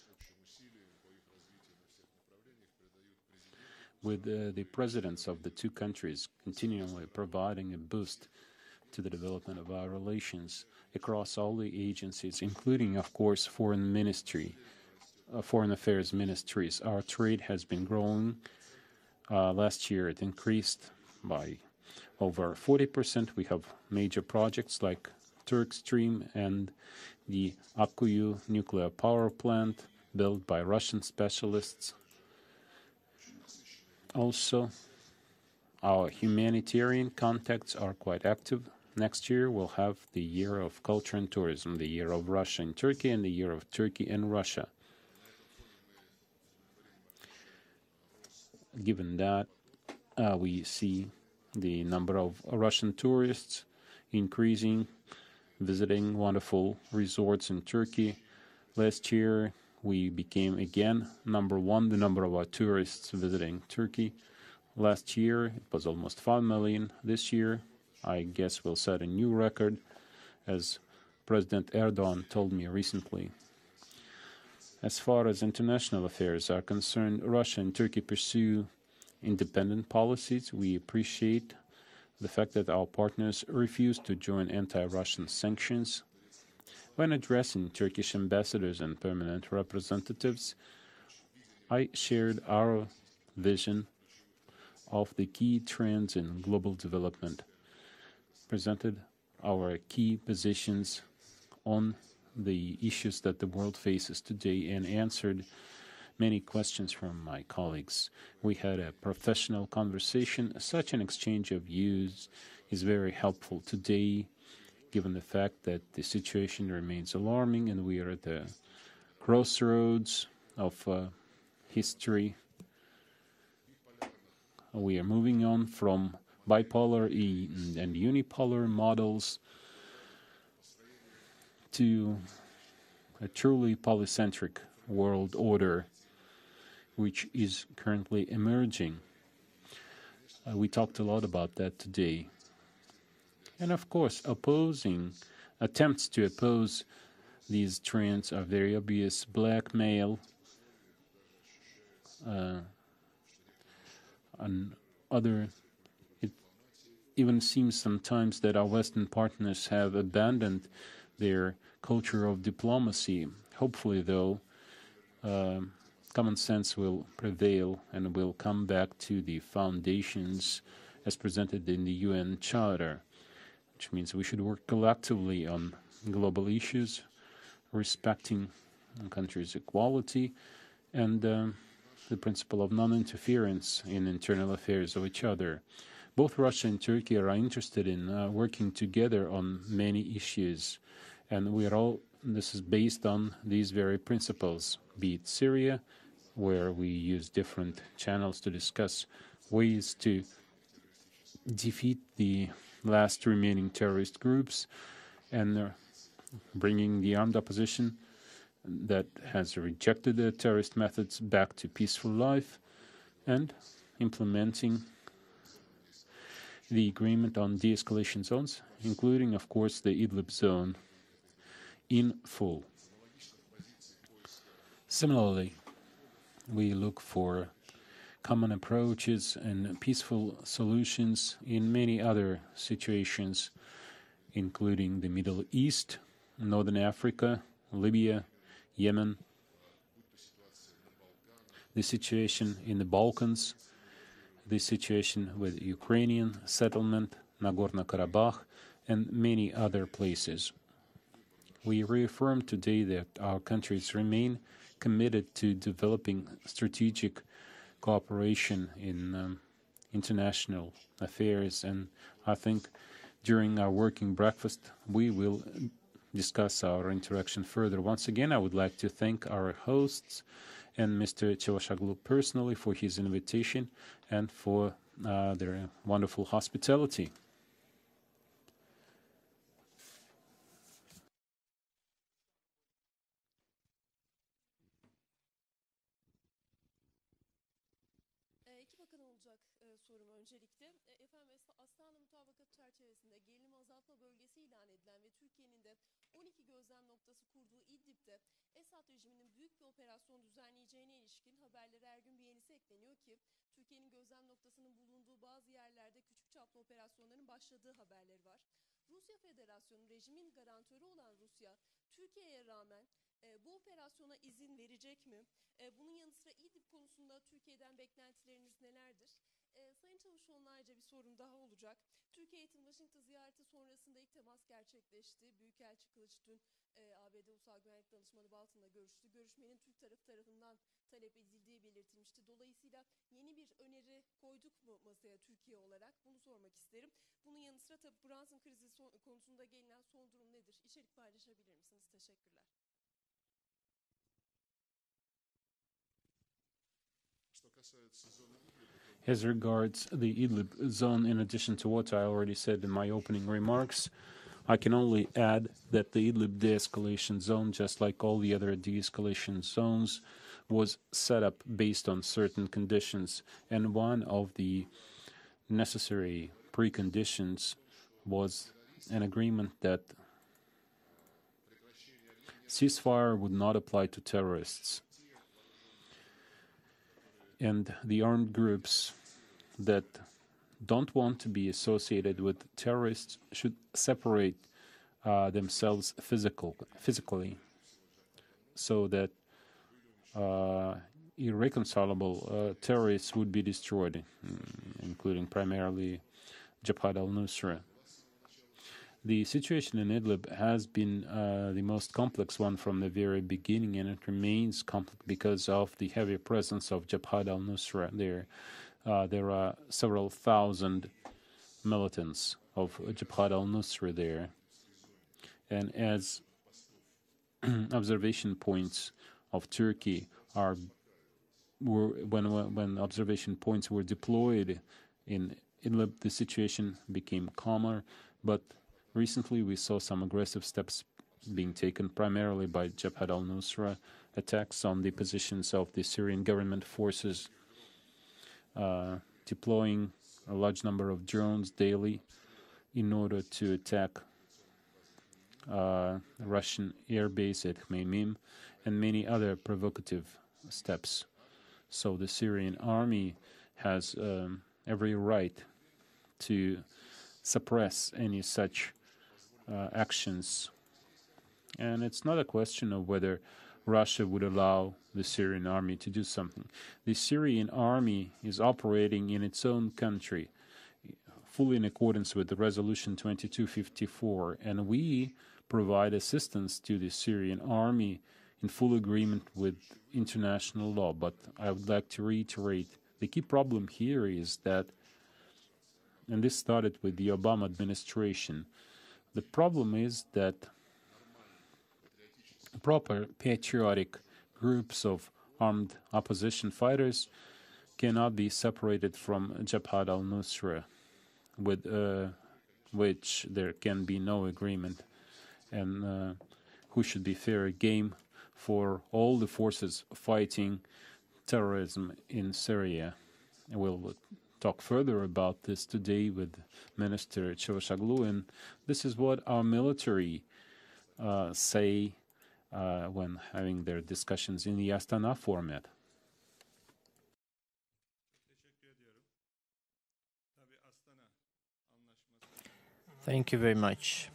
G: with the presidents of the two countries continually providing a boost to the development of our relations across all the agencies, including, of course, foreign affairs ministries. Our trade has been growing. Last year it increased by over 40%. We have major projects like Turk Stream and the Akkuyu nuclear power plant built by Russian specialists. Also, our humanitarian contacts are quite active. Next year we'll have the Year of Culture and Tourism, the Year of Russia in Turkey, and the Year of Turkey in Russia. Given that, we see the number of Russian tourists increasing, visiting wonderful resorts in Turkey. Last year, we became again #1, the number of our tourists visiting Turkey. Last year, it was almost 5 million. This year, I guess we'll set a new record, as President Erdogan told me recently. As far as international affairs are concerned, Russia and Turkey pursue independent policies. We appreciate the fact that our partners refuse to join anti-Russian sanctions. When addressing Turkish ambassadors and permanent representatives, I shared our vision of the key trends in global development, presented our key positions on the issues that the world faces today, and answered many questions from my colleagues. We had a professional conversation. Such an exchange of views is very helpful today, given the fact that the situation remains alarming and we are at the crossroads of history. We are moving on from bipolar and unipolar models to a truly polycentric world order, which is currently emerging. We talked a lot about that today. And of course, attempts to oppose these trends are very obvious. Blackmail, and other. It even seems sometimes that our Western partners have abandoned their culture of diplomacy. Hopefully, though, common sense will prevail and will come back to the foundations as presented in the UN Charter, which means we should work collectively on global issues, respecting countries' equality, and the principle of non-interference in internal affairs of each other. Both Russia and Turkey are interested in working together on many issues, and this is based on these very principles, be it Syria, where we use different channels to discuss ways to defeat the last remaining terrorist groups, and bringing the armed opposition that has rejected the terrorist methods back to peaceful life, and implementing the agreement on de-escalation zones, including, of course, the Idlib zone, in full. Similarly, we look for common approaches and peaceful solutions in many other situations, including the Middle East, Northern Africa, Libya, Yemen, the situation in the Balkans, the situation with Ukrainian settlement, Nagorno-Karabakh, and many other places. We reaffirm today that our countries remain committed to developing strategic cooperation in international affairs, and I think during our working breakfast we will discuss our interaction further. Once again, I would like to thank our hosts and Mr. Çavuşoğlu personally for his invitation and for their wonderful hospitality.
H: Esad rejiminin büyük bir operasyon düzenleyeceğine ilişkin haberlere her gün bir yenisi ekleniyor ki Türkiye'nin gözlem noktasının bulunduğu bazı yerlerde küçük çaplı operasyonların başladığı haberleri var. Rusya Federasyonu, rejimin garantörü olan Rusya, Türkiye'ye rağmen bu operasyona izin verecek mi? Bunun yanı sıra İdlib konusunda Türkiye'den beklentileriniz nelerdir? Sayın Çavuşoğlu'na ayrıca bir sorum daha olacak. Türkiye Eğitim Washington ziyareti sonrasında ilk temas gerçekleşti. Büyükelçi Kılıç dün ABD Ulusal Güvenlik Danışmanı Bolton'la görüştü. Görüşmenin Türk tarafı tarafından talep edildiği belirtilmişti. Dolayısıyla yeni bir öneri koyduk mu masaya Türkiye olarak? Bunu sormak isterim. Bunun yanı sıra tabii Brunson krizi konusunda gelinen son durum nedir? İçerik paylaşabilir misiniz? Teşekkürler.
G: As regards the Idlib zone, in addition to what I already said in my opening remarks, I can only add that the Idlib de-escalation zone, just like all the other de-escalation zones, was set up based on certain conditions, and one of the necessary preconditions was an agreement that ceasefire would not apply to terrorists, and the armed groups that don't want to be associated with terrorists should separate themselves physically, so that irreconcilable terrorists would be destroyed, including primarily Jabhat al-Nusra. The situation in Idlib has been the most complex one from the very beginning, and it remains complex because of the heavy presence of Jabhat al-Nusra there. There are several thousand militants of Jabhat al-Nusra there. And as observation points of Turkey when observation points were deployed in Idlib, the situation became calmer, but recently we saw some aggressive steps being taken primarily by Jabhat al-Nusra, attacks on the positions of the Syrian government forces, deploying a large number of drones daily in order to attack Russian airbase at Khmeimim, and many other provocative steps. So the Syrian army has every right to suppress any such actions. And it's not a question of whether Russia would allow the Syrian army to do something. The Syrian army is operating in its own country, fully in accordance with the Resolution 2254, and we provide assistance to the Syrian army in full agreement with international law. But I would like to reiterate, the key problem here is that, and this started with the Obama administration, the problem is that proper patriotic groups of armed opposition fighters cannot be separated from Jabhat al-Nusra, with which there can be no agreement, and who should be fair game for all the forces fighting terrorism in Syria. And we'll talk further about this today with Minister Çavuşoğlu, and this is what our military say when having their discussions in the Astana format.
F: Thank you very much.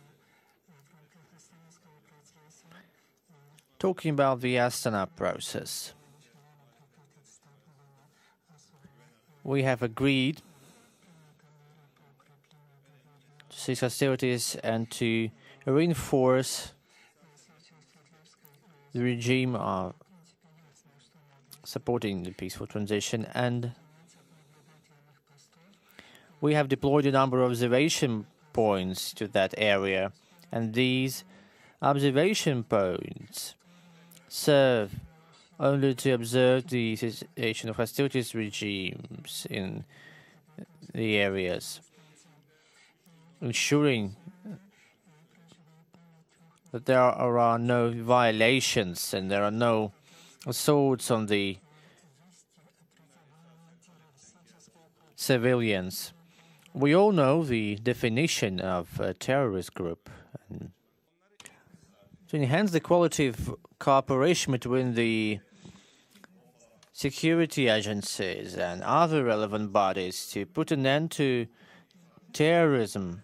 F: Talking about the Astana process, we have agreed to cease hostilities and to reinforce the regime of supporting the peaceful transition, and we have deployed a number of observation points to that area, and these observation points serve only to observe the situation of hostilities regimes in the areas, ensuring that there are no violations and there are no assaults on the civilians. We all know the definition of a terrorist group. And to enhance the quality of cooperation between the security agencies and other relevant bodies to put an end to terrorism,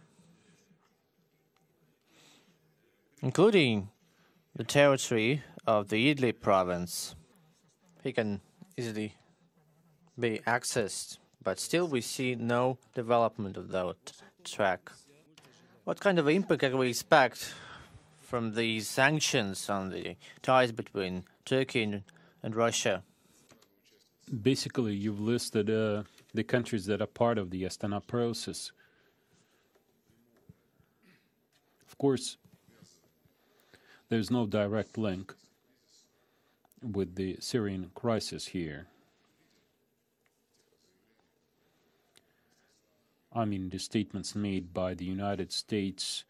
F: including the territory of the Idlib province, it can easily be accessed, but still we see no development of that track. What kind of impact can we expect from these sanctions on the ties between Turkey and Russia?
G: Basically, you've listed the countries that are part of the Astana process. Of course, there's no direct link with the Syrian crisis here. I mean, the statements made by the United States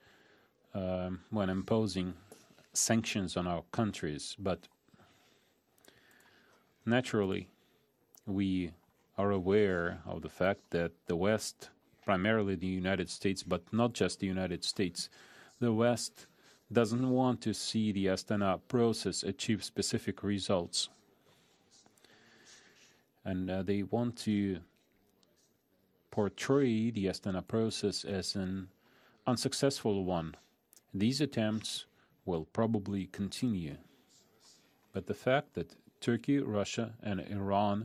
G: when imposing sanctions on our countries, but Naturally, we are aware of the fact that the West, primarily the United States, but not just the United States, the West doesn't want to see the Astana process achieve specific results. And they want to portray the Astana process as an unsuccessful one. These attempts will probably continue. But the fact that Turkey, Russia, and Iran,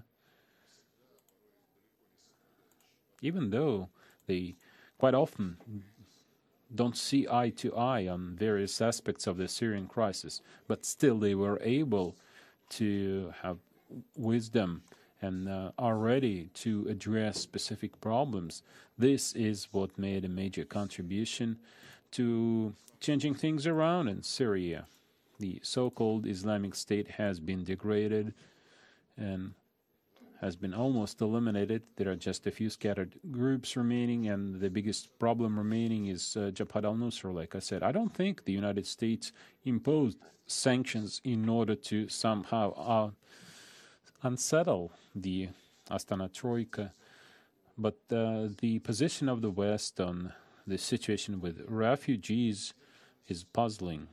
G: even though they quite often don't see eye to eye on various aspects of the Syrian crisis, but still they were able to have wisdom and are ready to address specific problems. This is what made a major contribution to changing things around in Syria. The so-called Islamic State has been degraded and has been almost eliminated. There are just a few scattered groups remaining, and the biggest problem remaining is Jabhat al-Nusra, like I said. I don't think the United States imposed sanctions in order to somehow unsettle the Astana Troika, but the position of the West on the situation with refugees is puzzling.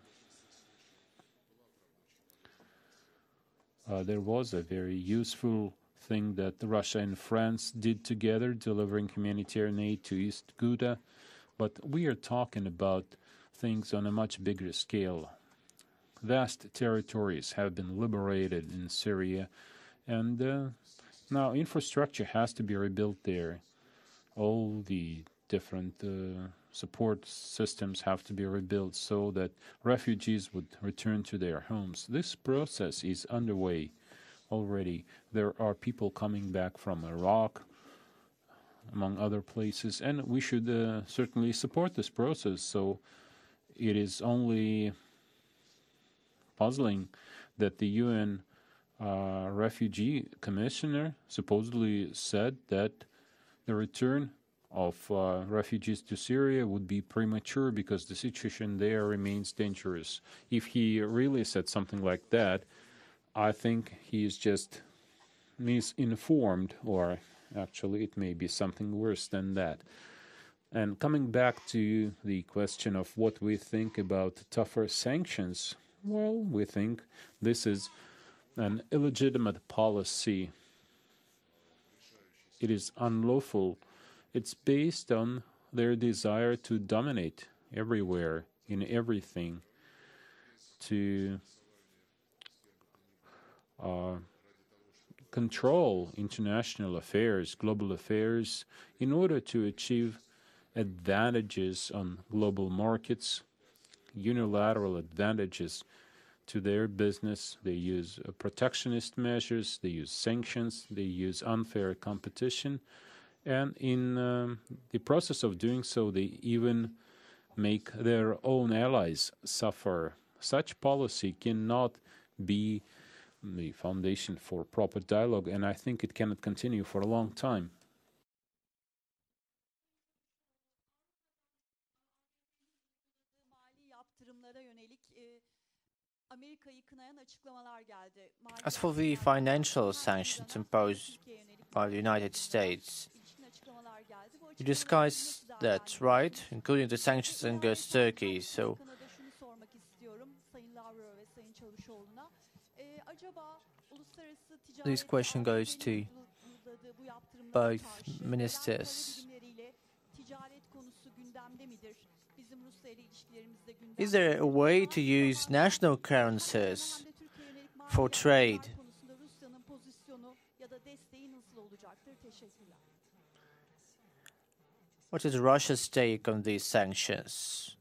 G: There was a very useful thing that Russia and France did together, delivering humanitarian aid to East Ghouta, but we are talking about things on a much bigger scale. Vast territories have been liberated in Syria, and now infrastructure has to be rebuilt there. All the different support systems have to be rebuilt so that refugees would return to their homes. This process is underway already. There are people coming back from Iraq, among other places, and we should certainly support this process. So it is only puzzling that the UN Refugee Commissioner supposedly said that the return of refugees to Syria would be premature because the situation there remains dangerous. If he really said something like that, I think he is just misinformed, or actually it may be something worse than that. And coming back to the question of what we think about tougher sanctions, well, we think this is an illegitimate policy. It is unlawful. It's based on their desire to dominate everywhere, in everything, to control international affairs, global affairs, in order to achieve advantages on global markets, unilateral advantages to their business. They use protectionist measures, they use sanctions, they use unfair competition, and in the process of doing so, they even make their own allies suffer. Such policy cannot be the foundation for proper dialogue, and I think it cannot continue for a long time.
F: As for the financial sanctions imposed by the United States, you discussed that, right? Including the sanctions against Turkey. So, this question goes to both ministers. Is there a way to use national currencies for trade? What is Russia's take on these sanctions?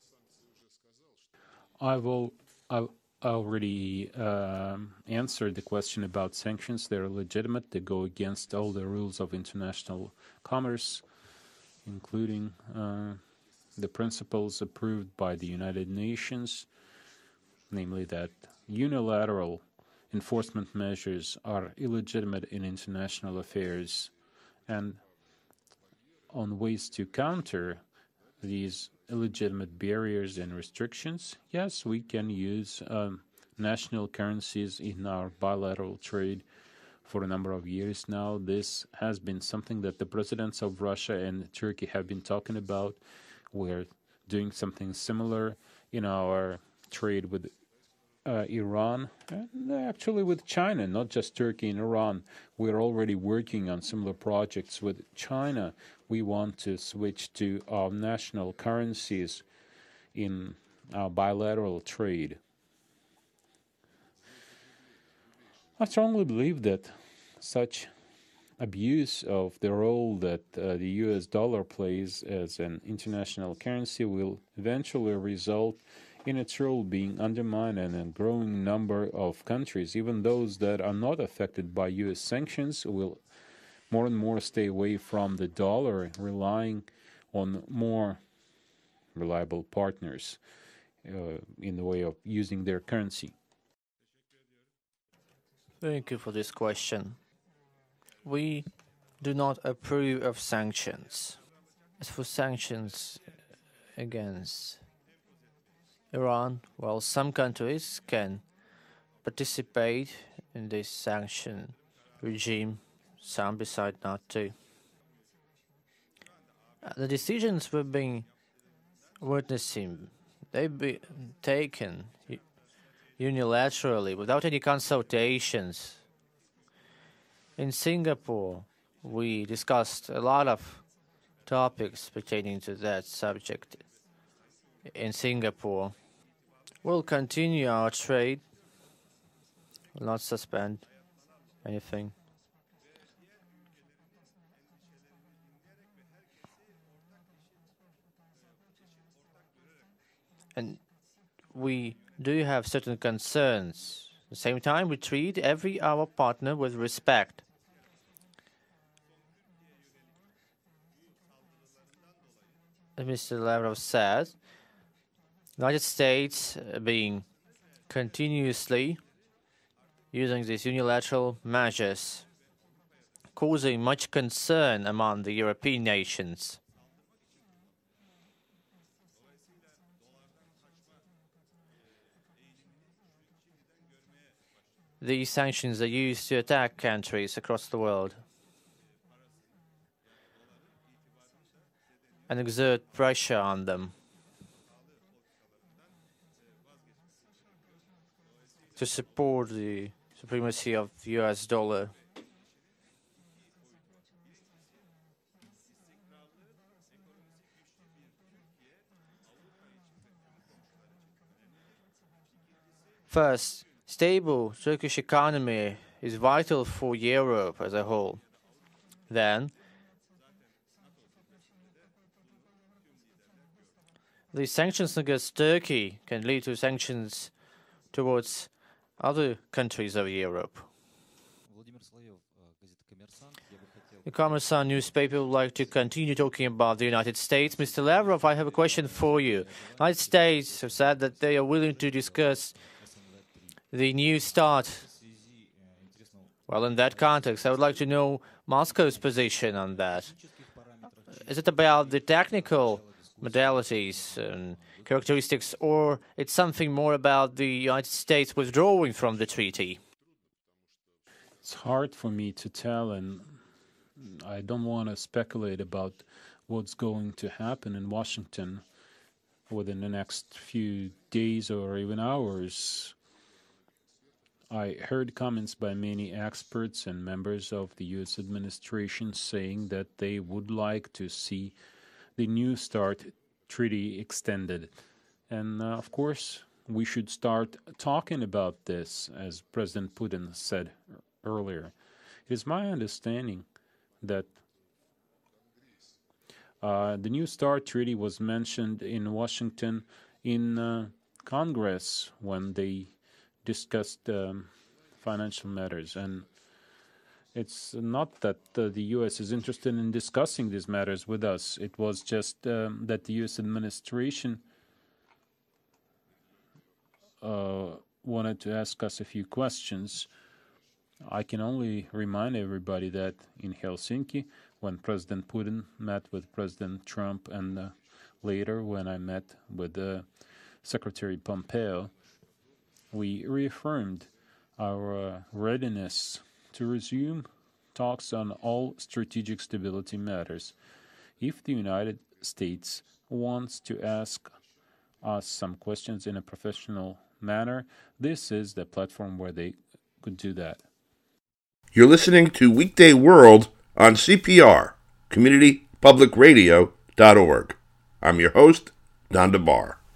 G: I already answered the question about sanctions. They're legitimate. They go against all the rules of international commerce, including the principles approved by the United Nations, namely that unilateral enforcement measures are illegitimate in international affairs. And on ways to counter these illegitimate barriers and restrictions, yes, we can use national currencies in our bilateral trade for a number of years now. This has been something that the presidents of Russia and Turkey have been talking about. We're doing something similar in our trade with Iran, and actually with China, not just Turkey and Iran. We're already working on similar projects with China. We want to switch to our national currencies in our bilateral trade. I strongly believe that such abuse of the role that the US dollar plays as an international currency will eventually result in its role being undermined in a growing number of countries. Even those that are not affected by US sanctions will more and more stay away from the dollar, relying on more reliable partners in the way of using their currency.
F: Thank you for this question. We do not approve of sanctions. As for sanctions against Iran, well, some countries can participate in this sanction regime, some decide not to. The decisions we've been witnessing, they've been taken unilaterally without any consultations. In Singapore, we discussed a lot of topics pertaining to that subject. In Singapore, we'll continue our trade, will not suspend anything. And we do have certain concerns. At the same time, we treat every our partner with respect. As Mr. Lavrov said, the United States being continuously using these unilateral measures, causing much concern among the European nations. These sanctions are used to attack countries across the world and exert pressure on them to support the supremacy of the US dollar. First, stable Turkish economy is vital for Europe as a whole. Then, the sanctions against Turkey can lead to sanctions towards other countries of Europe. The Kommersant newspaper would like to continue talking about the United States. Mr. Lavrov, I have a question for you. The United States have said that they are willing to discuss the New START. Well, in that context, I would like to know Moscow's position on that. Is it about the technical modalities and characteristics, or it's something more about the United States withdrawing from the treaty?
G: It's hard for me to tell, and I don't want to speculate about what's going to happen in Washington within the next few days or even hours. I heard comments by many experts and members of the U.S. administration saying that they would like to see the New START treaty extended. And of course, we should start talking about this, as President Putin said earlier. It is my understanding that the New START treaty was mentioned in Washington in Congress when they discussed financial matters. And it's not that the U.S. is interested in discussing these matters with us. It was just that the U.S. administration wanted to ask us a few questions. I can only remind everybody that in Helsinki, when President Putin met with President Trump, and later when I met with Secretary Pompeo, we reaffirmed our readiness to resume talks on all strategic stability matters. If the United States wants to ask us some questions in a professional manner, this is the platform where they could do that.
A: You're listening to Weekday World on CPR, CommunityPublicRadio.org. I'm your host, Don DeBar.